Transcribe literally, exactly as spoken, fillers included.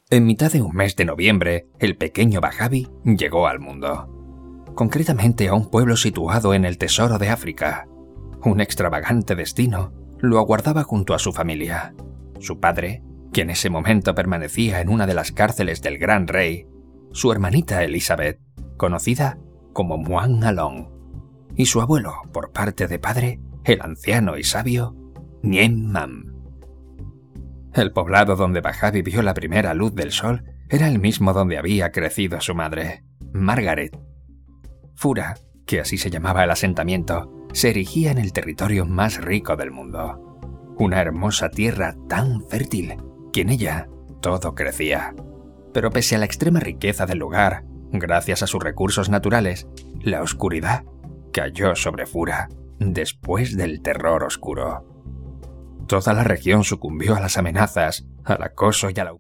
En mitad de un mes de noviembre, el pequeño Bajabi llegó al mundo. Concretamente a un pueblo situado en el tesoro de África. Un extravagante destino lo aguardaba junto a su familia. Su padre, que en ese momento permanecía en una de las cárceles del Gran Rey, su hermanita Elizabeth, conocida como Muan Along, y su abuelo, por parte de padre, el anciano y sabio Nien Mam. El poblado donde Bajabi vio la primera luz del sol era el mismo donde había crecido su madre, Margaret. Fura, que así se llamaba el asentamiento, se erigía en el territorio más rico del mundo. Una hermosa tierra tan fértil que en ella todo crecía. Pero pese a la extrema riqueza del lugar, gracias a sus recursos naturales, la oscuridad cayó sobre Fura después del terror oscuro. Toda la región sucumbió a las amenazas, al acoso y a la